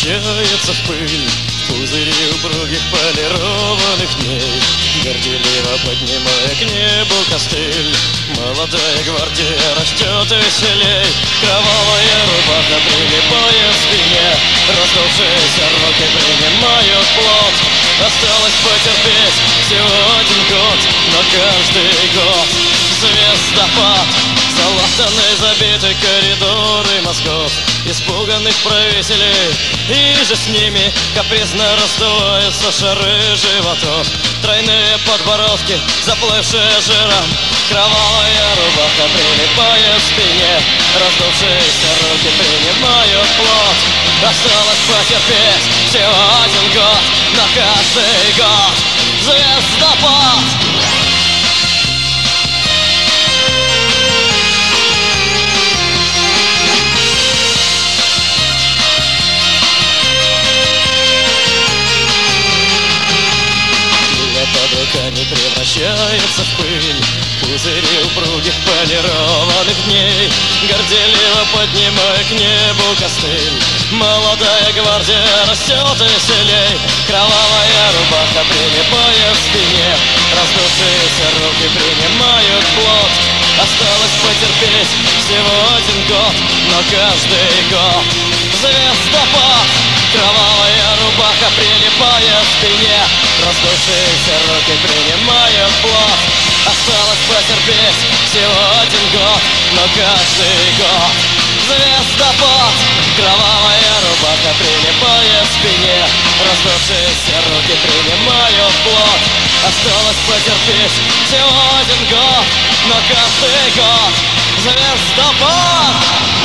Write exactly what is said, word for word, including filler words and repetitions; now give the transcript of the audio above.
превращается в пыль, в пузыри упругих полированных дней, горделиво поднимая к небу костыль. Молодая гвардия растет веселей, кровавая рубаха прилипает к спине, раздувшиеся руки принимают плод. Осталось потерпеть всего один год, но каждый год звездопад. Залатанные, забиты коридоры мозгов испуганных правителей, и же с ними капризно раздуваются шары животов. Тройные подбородки, заплывшие жиром, кровавая рубаха прилипает к спине, раздувшиеся руки принимают плод. Осталось потерпеть всего один год, но каждый год звездопад. Под руками превращается в пыль, пузыри упругих полированных дней, горделиво поднимая к небу костыль. Молодая гвардия растет веселей, кровавая рубаха прилипает к спине, раздувшиеся руки принимают плод. Осталось потерпеть всего один год, но каждый год звездопад. Кровавая рубаха прилипает к спине, раздувшиеся руки принимают плод. Осталось потерпеть всего один год, но каждый год звездопад. Кровавая рубаха прилипает к спине, раздувшиеся руки принимают плод. Осталось потерпеть всего один год, но каждый год звездопад.